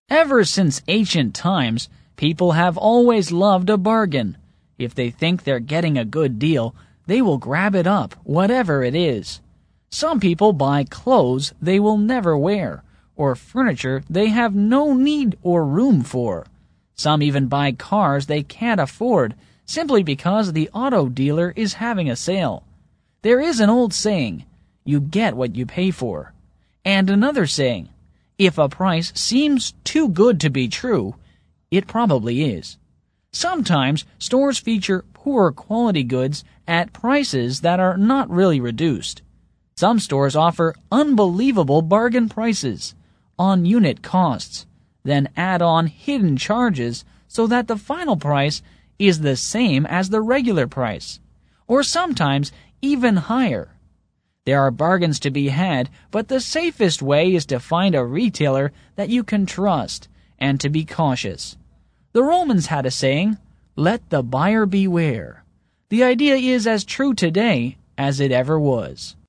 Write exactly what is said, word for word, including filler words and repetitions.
Ever since ancient times, people have always loved a bargain. If they think they're getting a good deal, they will grab it up, whatever it is. Some people buy clothes they will never wear, or furniture they have no need or room for. Some even buy cars they can't afford, simply because the auto dealer is having a sale. There is an old saying, you get what you pay for. And another saying, if a price seems too good to be true, it probably is. Sometimes stores feature poor quality goods at prices that are not really reduced. Some stores offer unbelievable bargain prices on unit costs, then add on hidden charges so that the final price is the same as the regular price, or sometimes even higher. There are bargains to be had, but the safest way is to find a retailer that you can trust and to be cautious. The Romans had a saying, let the buyer beware. The idea is as true today as it ever was.